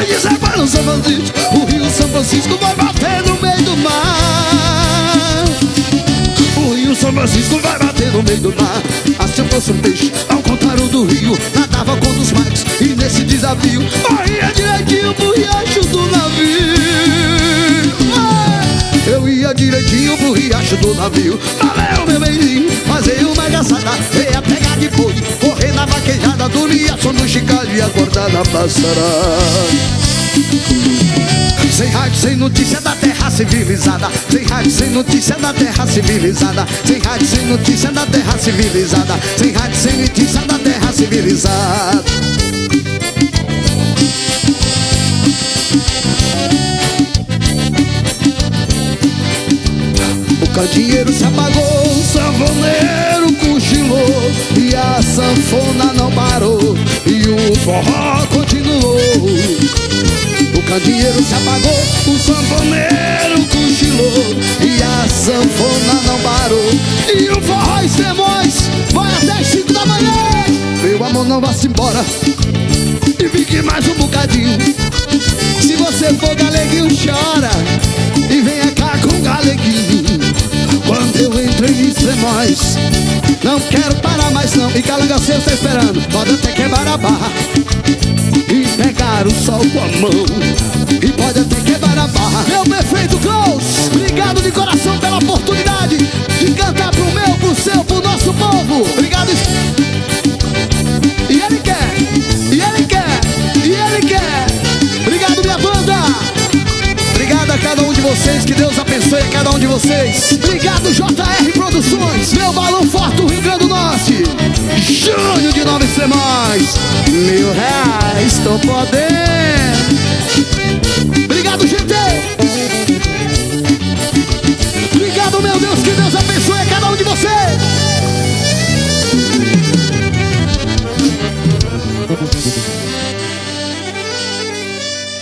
dizer para o São Francisco, o Rio São Francisco vai bater no meio do mar. O Rio São Francisco vai bater no meio do mar. Assim eu fosse um peixe, ao contrário do rio, nadava com os mares, e nesse desafio morria direitinho pro riacho do navio. Eu ia direitinho pro riacho do navio. Valeu, meu beijinho, fazer uma engraçada, veia pegar de boi, correr na vaquejada do riacho no chicalho e acordar na passarada. Sem rádio, sem notícia da terra civilizada. Sem rádio, sem notícia da terra civilizada. Sem rádio, sem notícia da terra civilizada. Sem rádio, sem notícia da terra civilizada. O candeeiro se apagou, o sanfoneiro cochilou, e a sanfona não parou, e o forró continuou. O candeeiro se apagou, o sanfoneiro cochilou, e a sanfona não parou, e o forró extremões vai até as 5 da manhã. Meu amor, não vá-se embora e fique mais um bocadinho. Se você for galeguinho, chora e venha cá com galeguinho. Quando eu entrei em extremões, não quero parar mais não. E Calangaceiro está esperando, pode até quebrar a barra e pegar o sol com a mão, e pode até quebrar a barra. Meu perfeito Klaus, obrigado de coração pela oportunidade de cantar pro meu, pro seu, pro nosso povo. Obrigado. E ele quer, e ele quer, e ele quer. Obrigado, minha banda. Obrigado a cada um de vocês, que Deus abençoe a cada um de vocês. Obrigado, JR Produções, meu balão forte do Rio Grande do Norte. Júnior de Nova Extremais, R$1.000, tô podendo.